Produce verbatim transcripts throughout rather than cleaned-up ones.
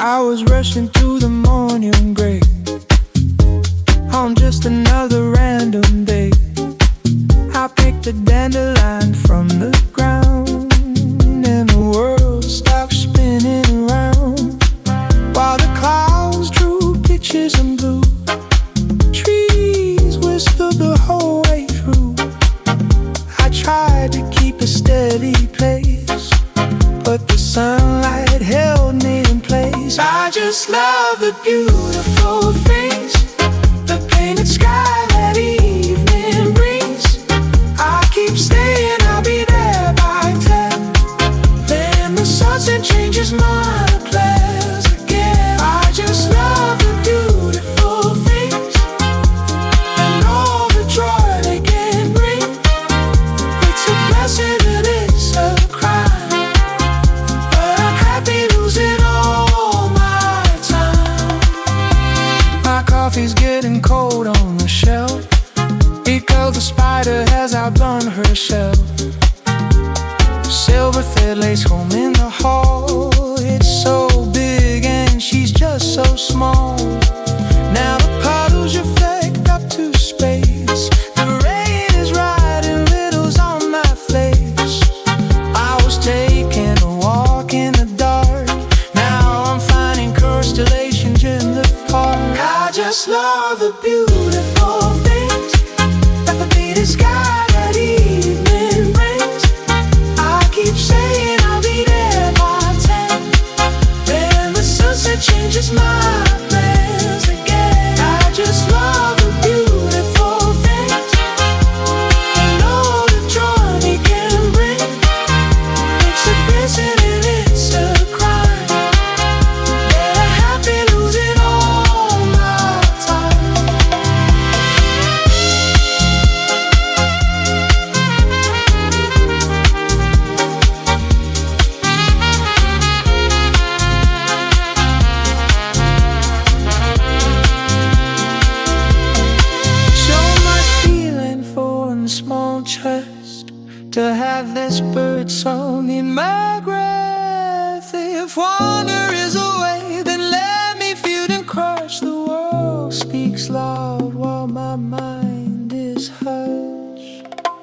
I was rushing through the morning gray on just another random day. I picked a dandelion from the ground, and the world stopped spinning around while the clouds drew pictures in blue. Trees whispered the whole way through. I tried to keep a steady pace, but the sunlight held me in place. I just love the beautiful things, the painted sky that evening brings. I keep staying, I'll be there by ten. Then the sunset changes my plans again. I just love the beautiful things and all the joy they can bring. It's a blessing and it's a crime, but I'm happy losing all my time. My coffee's getting cold on the shelf because the spider has outdone herself. Silver thread lays home in the hall. It's so big and she's just so small. Now the puddles reflect up to space. The rain is writing riddles on my face. I was taking a walk in the dark. Now I'm finding constellations in the park. I just love the beautiful things that the painted sky that evening brings. I keep saying I'll be there by ten. Then the sunset changes my plans again. I just love the beautiful things and all the joy they can bring. It's a blessing and it's a crime, that I'm happy losing all my time. So much feeling for a small chest, to have this bird song in my breath. If wonder is a way, then let me feel and crush. The world speaks loud while my mind is hushed.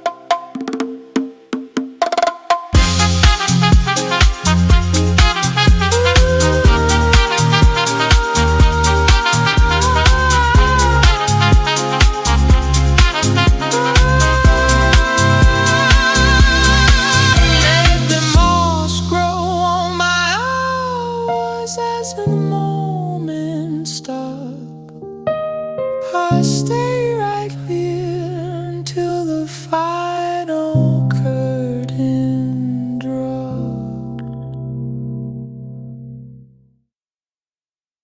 Let the moss grow on my hours as the moment stop. I stay right here until the fire